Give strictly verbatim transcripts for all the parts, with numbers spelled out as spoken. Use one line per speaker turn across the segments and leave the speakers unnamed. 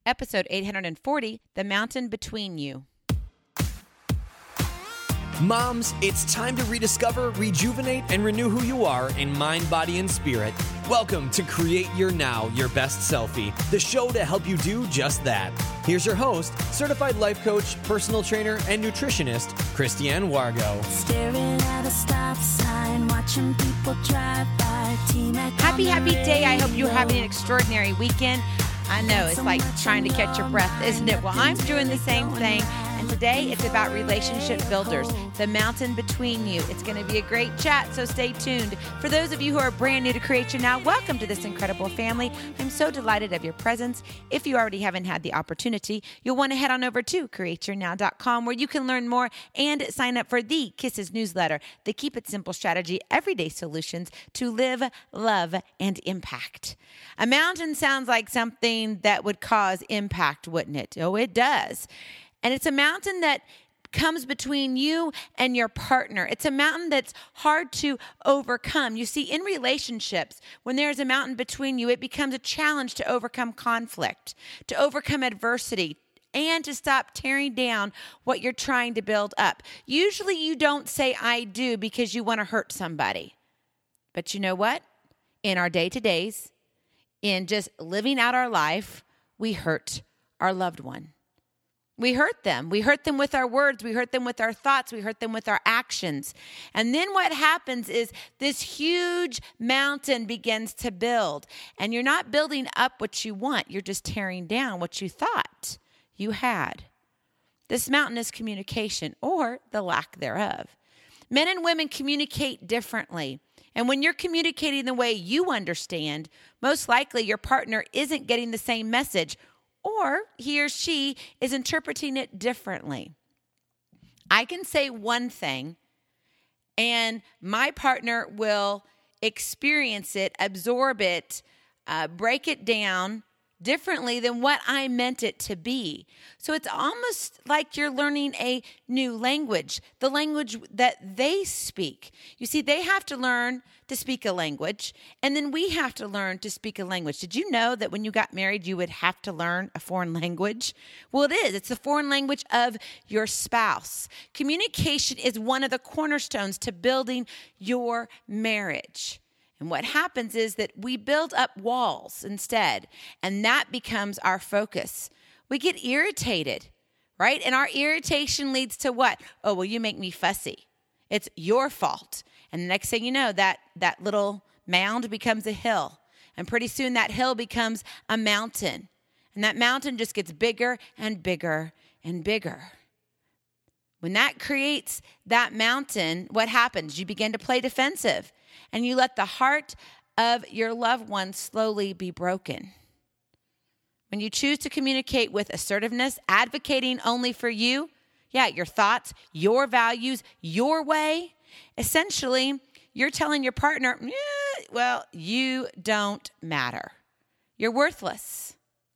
Episode eight hundred forty, The Mountain Between You.
Moms, it's time to rediscover, rejuvenate, and renew who you are in mind, body, and spirit. Welcome to Create Your Now, Your Best Selfie, the show to help you do just that. Here's your host, certified life coach, personal trainer, and nutritionist, Christiane Wargo.
Staring at a stop sign, watching people drive by.
Happy, happy day. I hope you're having an extraordinary weekend. I know, it's like trying to catch your breath, isn't it? Well, I'm doing the same thing. And today it's about relationship builders, the mountain between you. It's going to be a great chat, so stay tuned. For those of you who are brand new to Create Your Now, welcome to this incredible family. I'm so delighted of your presence. If you already haven't had the opportunity, you'll want to head on over to create your now dot com where you can learn more and sign up for the Kisses newsletter, the Keep It Simple Strategy, everyday solutions to live, love, and impact. A mountain sounds like something that would cause impact, wouldn't it? Oh, it does. And it's a mountain that comes between you and your partner. It's a mountain that's hard to overcome. You see, in relationships, when there's a mountain between you, it becomes a challenge to overcome conflict, to overcome adversity, and to stop tearing down what you're trying to build up. Usually you don't say I do because you want to hurt somebody. But you know what? In our day-to-days, in just living out our life, we hurt our loved one. We hurt them. We hurt them with our words. We hurt them with our thoughts. We hurt them with our actions. And then what happens is this huge mountain begins to build. And you're not building up what you want. You're just tearing down what you thought you had. This mountain is communication, or the lack thereof. Men and women communicate differently. And when you're communicating the way you understand, most likely your partner isn't getting the same message, or he or she is interpreting it differently. I can say one thing, and my partner will experience it, absorb it, uh, break it down differently than what I meant it to be. So it's almost like you're learning a new language, the language that they speak. You see, they have to learn to speak a language, and then we have to learn to speak a language. Did you know that when you got married, you would have to learn a foreign language? Well, it is. It's the foreign language of your spouse. Communication is one of the cornerstones to building your marriage. And what happens is that we build up walls instead, and that becomes our focus. We get irritated, right? And our irritation leads to what? Oh, well, you make me fussy. It's your fault. And the next thing you know, that, that little mound becomes a hill. And pretty soon that hill becomes a mountain. And that mountain just gets bigger and bigger and bigger. When that creates that mountain, what happens? You begin to play defensive. And you let the heart of your loved one slowly be broken. When you choose to communicate with assertiveness, advocating only for you, yeah, your thoughts, your values, your way, essentially, you're telling your partner, eh, well, you don't matter. You're worthless.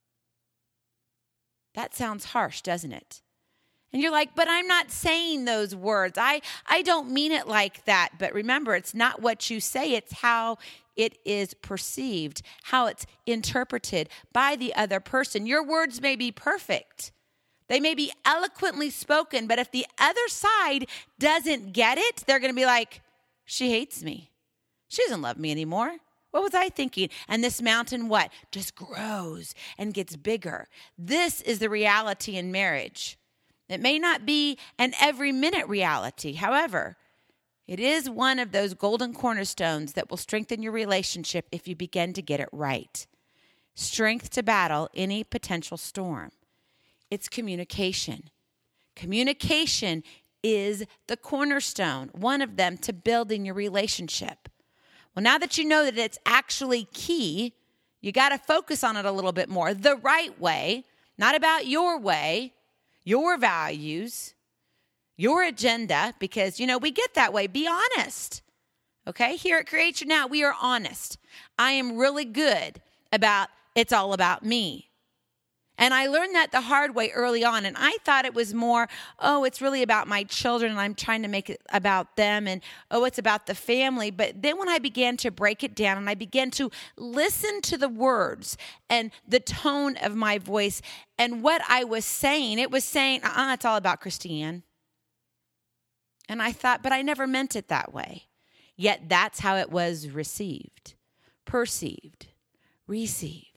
That sounds harsh, doesn't it? And you're like, but I'm not saying those words. I, I don't mean it like that. But remember, it's not what you say. It's how it is perceived, how it's interpreted by the other person. Your words may be perfect. They may be eloquently spoken. But if the other side doesn't get it, they're going to be like, she hates me. She doesn't love me anymore. What was I thinking? And this mountain, what? Just grows and gets bigger. This is the reality in marriage. It may not be an every minute reality. However, it is one of those golden cornerstones that will strengthen your relationship if you begin to get it right. Strength to battle any potential storm. It's communication. Communication is the cornerstone, one of them, to building your relationship. Well, now that you know that it's actually key, you got to focus on it a little bit more, the right way, not about your way, your values, your agenda, because, you know, we get that way. Be honest, okay? Here at Create Your Now, we are honest. I am really good about it's all about me. And I learned that the hard way early on. And I thought it was more, oh, it's really about my children and I'm trying to make it about them. And, oh, it's about the family. But then when I began to break it down and I began to listen to the words and the tone of my voice and what I was saying, it was saying, uh-uh, it's all about Christiane. And I thought, but I never meant it that way. Yet that's how it was received, perceived, received.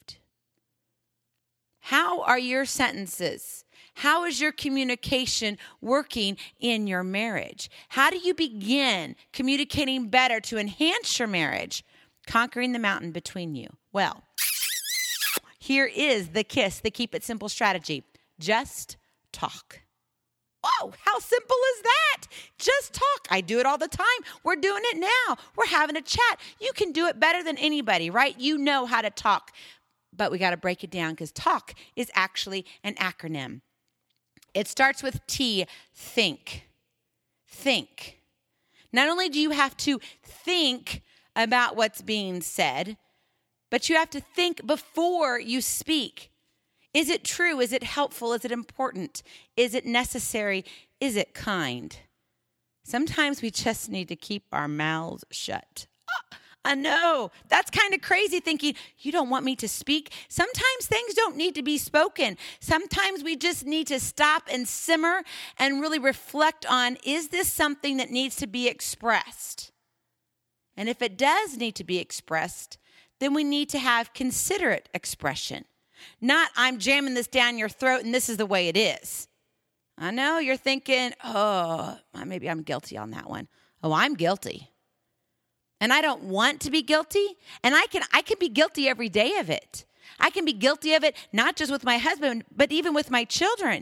How are your sentences? How is your communication working in your marriage? How do you begin communicating better to enhance your marriage, conquering the mountain between you? Well, here is the KISS, the Keep It Simple strategy. Just talk. Oh, how simple is that? Just talk. I do it all the time. We're doing it now. We're having a chat. You can do it better than anybody, right? You know how to talk. But we got to break it down because talk is actually an acronym. It starts with T, think. Think. Not only do you have to think about what's being said, but you have to think before you speak. Is it true? Is it helpful? Is it important? Is it necessary? Is it kind? Sometimes we just need to keep our mouths shut. Oh, I know. That's kind of crazy thinking, you don't want me to speak. Sometimes things don't need to be spoken. Sometimes we just need to stop and simmer and really reflect on, is this something that needs to be expressed? And if it does need to be expressed, then we need to have considerate expression. Not, I'm jamming this down your throat and this is the way it is. I know you're thinking, oh, maybe I'm guilty on that one. Oh, I'm guilty. And I don't want to be guilty. And I can I can be guilty every day of it. I can be guilty of it, not just with my husband, but even with my children.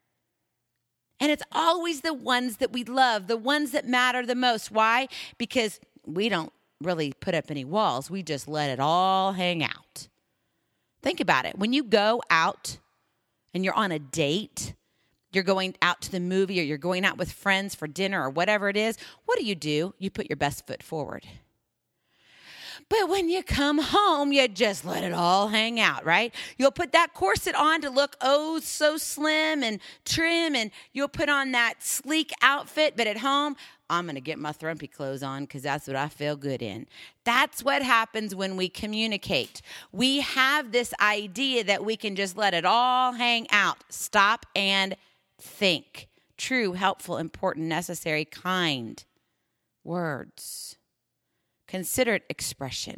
And it's always the ones that we love, the ones that matter the most. Why? Because we don't really put up any walls. We just let it all hang out. Think about it. When you go out and you're on a date, you're going out to the movie or you're going out with friends for dinner or whatever it is, what do you do? You put your best foot forward. But when you come home, you just let it all hang out, right? You'll put that corset on to look, oh, so slim and trim, and you'll put on that sleek outfit, but at home, I'm going to get my thrumpy clothes on because that's what I feel good in. That's what happens when we communicate. We have this idea that we can just let it all hang out. Stop and think. True, helpful, important, necessary, kind words. Considerate expression.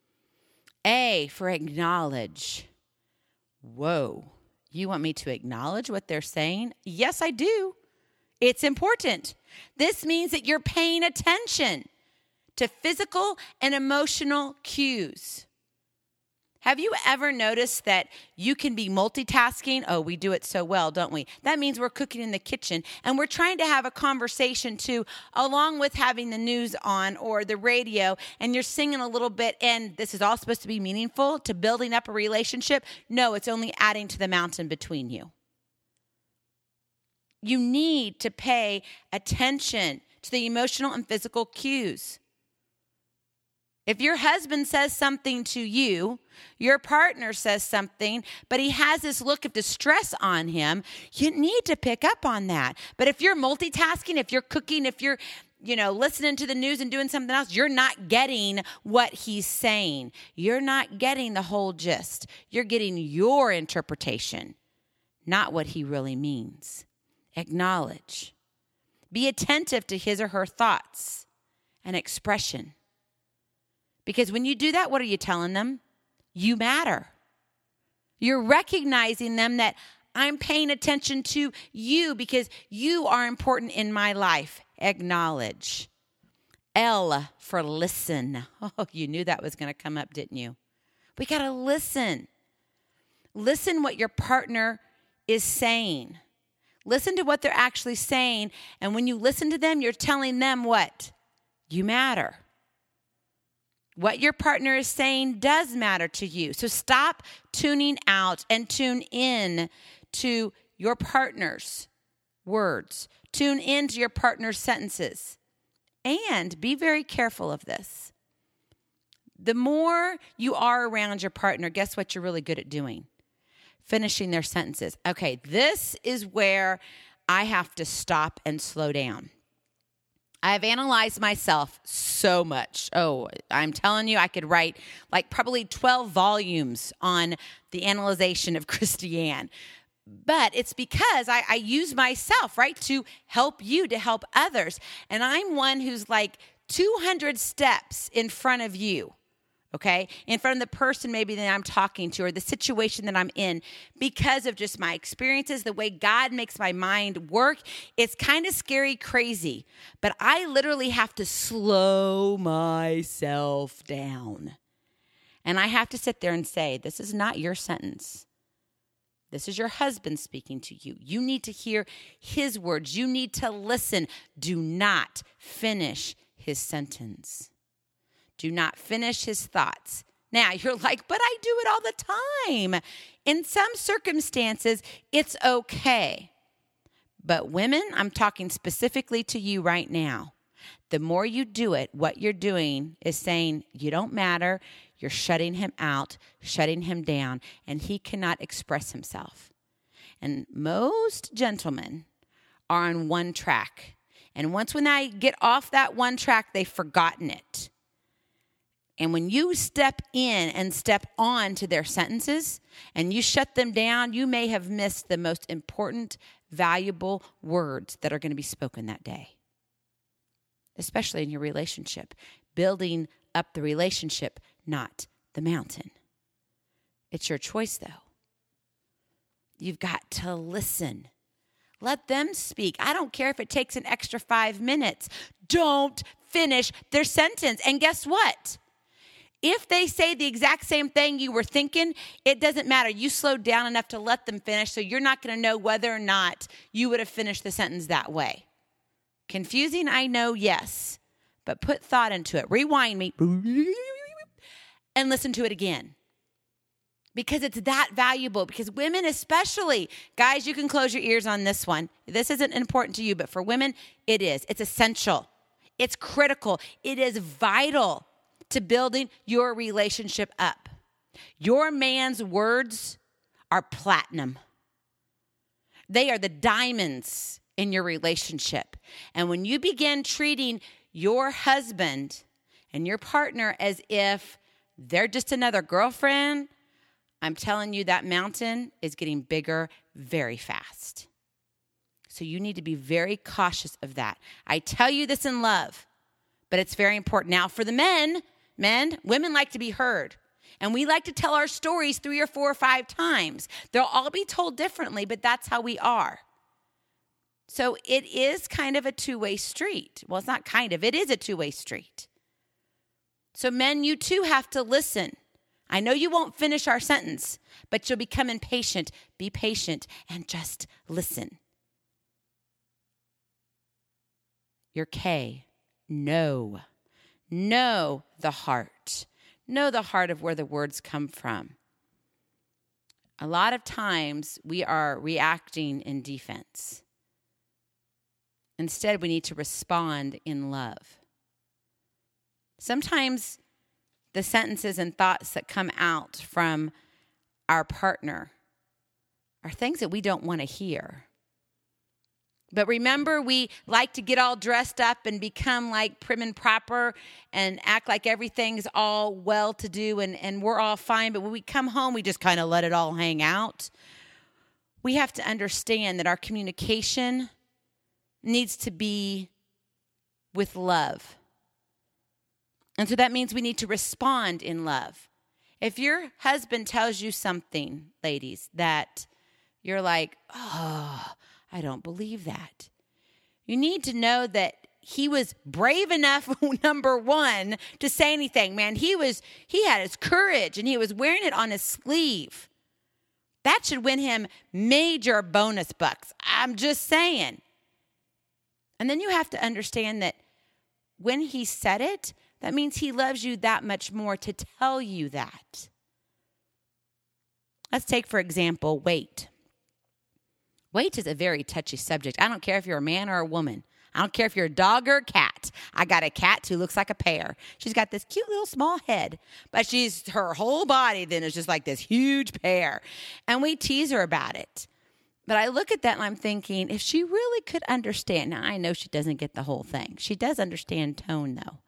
A for acknowledge. Whoa, you want me to acknowledge what they're saying? Yes, I do. It's important. This means that you're paying attention to physical and emotional cues. Have you ever noticed that you can be multitasking? Oh, we do it so well, don't we? That means we're cooking in the kitchen and we're trying to have a conversation too, along with having the news on or the radio, and you're singing a little bit, and this is all supposed to be meaningful to building up a relationship. No, it's only adding to the mountain between you. You need to pay attention to the emotional and physical cues. If your husband says something to you, your partner says something, but he has this look of distress on him, you need to pick up on that. But if you're multitasking, if you're cooking, if you're, you know, listening to the news and doing something else, you're not getting what he's saying. You're not getting the whole gist. You're getting your interpretation, not what he really means. Acknowledge. Be attentive to his or her thoughts and expression. Because when you do that, what are you telling them? You matter. You're recognizing them that I'm paying attention to you because you are important in my life. Acknowledge. L for listen. Oh, you knew that was going to come up, didn't you? We got to listen. Listen what your partner is saying. Listen to what they're actually saying. And when you listen to them, you're telling them what? You matter. What your partner is saying does matter to you. So stop tuning out and tune in to your partner's words. Tune in to your partner's sentences. And be very careful of this. The more you are around your partner, guess what you're really good at doing? finishing their sentences. Okay, this is where I have to stop and slow down. I've analyzed myself so much. Oh, I'm telling you, I could write like probably twelve volumes on the analyzation of Christiane. But it's because I, I use myself, right, to help you, to help others. And I'm one who's like two hundred steps in front of you, okay, in front of the person maybe that I'm talking to or the situation that I'm in because of just my experiences, the way God makes my mind work. It's kind of scary, crazy, but I literally have to slow myself down. And I have to sit there and say, this is not your sentence. This is your husband speaking to you. You need to hear his words. You need to listen. Do not finish his sentence. Do not finish his thoughts. Now, you're like, but I do it all the time. In some circumstances, it's okay. But women, I'm talking specifically to you right now. The more you do it, what you're doing is saying, you don't matter. You're shutting him out, shutting him down, and he cannot express himself. And most gentlemen are on one track. And once when I get off that one track, they've forgotten it. And when you step in and step on to their sentences and you shut them down, you may have missed the most important, valuable words that are going to be spoken that day, especially in your relationship, building up the relationship, not the mountain. It's your choice, though. You've got to listen. Let them speak. I don't care if it takes an extra five minutes. Don't finish their sentence. And guess what? If they say the exact same thing you were thinking, it doesn't matter. You slowed down enough to let them finish, so you're not going to know whether or not you would have finished the sentence that way. Confusing, I know, yes. But put thought into it. Rewind me and listen to it again. Because it's that valuable. Because women especially, guys, you can close your ears on this one. This isn't important to you, but for women, it is. It's essential. It's critical. It is vital to building your relationship up. Your man's words are platinum. They are the diamonds in your relationship. And when you begin treating your husband and your partner as if they're just another girlfriend, I'm telling you that mountain is getting bigger very fast. So you need to be very cautious of that. I tell you this in love, but it's very important. Now for the men, men, women like to be heard. And we like to tell our stories three or four or five times. They'll all be told differently, but that's how we are. So it is kind of a two-way street. Well, it's not kind of. It is a two-way street. So men, you too have to listen. I know you won't finish our sentence, but you'll become impatient. Be patient and just listen. Your K, know. Know the heart. Know the heart of where the words come from. A lot of times we are reacting in defense. Instead, we need to respond in love. Sometimes the sentences and thoughts that come out from our partner are things that we don't want to hear. But remember, we like to get all dressed up and become like prim and proper and act like everything's all well-to-do and, and we're all fine. But when we come home, we just kind of let it all hang out. We have to understand that our communication needs to be with love. And so that means we need to respond in love. If your husband tells you something, ladies, that you're like, oh, I don't believe that. You need to know that he was brave enough, number one, to say anything. Man, he was, he had his courage and he was wearing it on his sleeve. That should win him major bonus bucks. I'm just saying. And then you have to understand that when he said it, that means he loves you that much more to tell you that. Let's take, for example, weight. Weight is a very touchy subject. I don't care if you're a man or a woman. I don't care if you're a dog or a cat. cat. I got a cat who looks like a pear. She's got this cute little small head, but she's her whole body then is just like this huge pear. And we tease her about it. But I look at that and I'm thinking, if she really could understand, now I know she doesn't get the whole thing. She does understand tone though.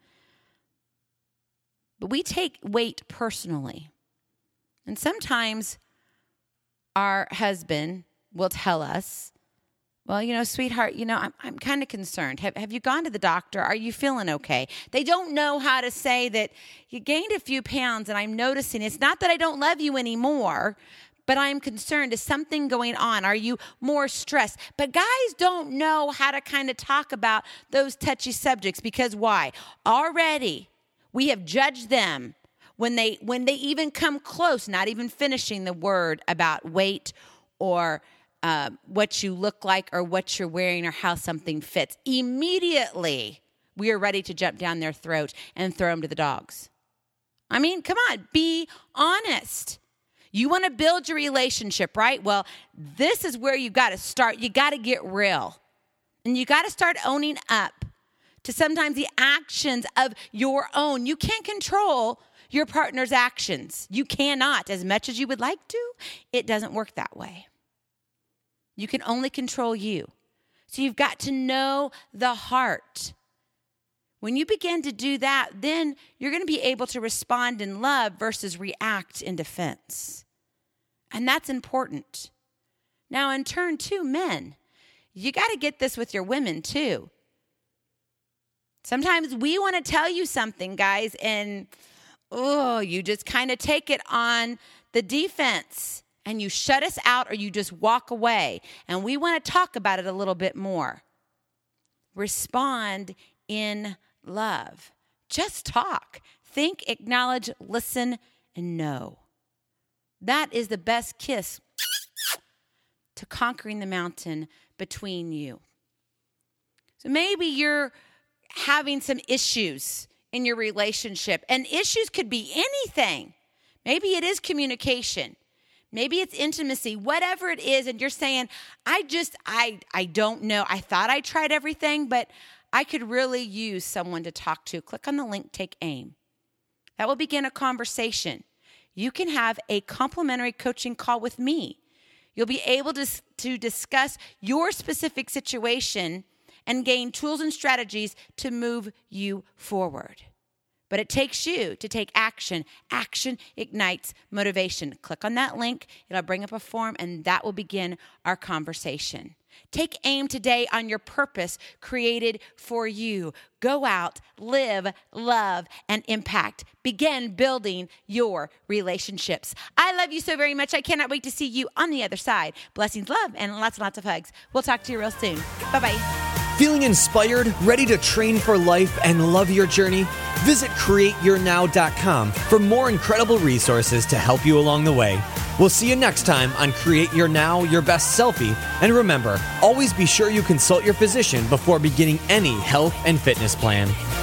But we take weight personally. And sometimes our husband will tell us, well, you know, sweetheart, you know, I'm I'm kind of concerned. Have have you gone to the doctor? Are you feeling okay? They don't know how to say that you gained a few pounds and I'm noticing it's not that I don't love you anymore, but I'm concerned. Is something going on? Are you more stressed? But guys don't know how to kind of talk about those touchy subjects because why? Already we have judged them when they when they even come close, not even finishing the word about weight or Uh, what you look like or what you're wearing or how something fits. Immediately, we are ready to jump down their throat and throw them to the dogs. I mean, come on, be honest. You want to build your relationship, right? Well, this is where you got to start. You got to get real. And you got to start owning up to sometimes the actions of your own. You can't control your partner's actions. You cannot. As much as you would like to, it doesn't work that way. You can only control you. So you've got to know the heart. When you begin to do that, then you're going to be able to respond in love versus react in defense. And that's important. Now, in turn, too, men, you got to get this with your women, too. Sometimes we want to tell you something, guys, and, oh, you just kind of take it on the defense. And you shut us out or you just walk away. And we want to talk about it a little bit more. Respond in love. Just talk. Think, acknowledge, listen, and know. That is the best kiss to conquering the mountain between you. So maybe you're having some issues in your relationship. And issues could be anything. Maybe it is communication. Maybe it's intimacy, whatever it is, and you're saying, I just, I I don't know. I thought I tried everything, but I could really use someone to talk to. Click on the link, take aim. That will begin a conversation. You can have a complimentary coaching call with me. You'll be able to, to discuss your specific situation and gain tools and strategies to move you forward. But it takes you to take action. Action ignites motivation. Click on that link. It'll bring up a form, and that will begin our conversation. Take aim today on your purpose created for you. Go out, live, love, and impact. Begin building your relationships. I love you so very much. I cannot wait to see you on the other side. Blessings, love, and lots and lots of hugs. We'll talk to you real soon. Bye-bye.
Feeling inspired, ready to train for life, and love your journey? Visit create your now dot com for more incredible resources to help you along the way. We'll see you next time on Create Your Now, Your Best Selfie. And remember, always be sure you consult your physician before beginning any health and fitness plan.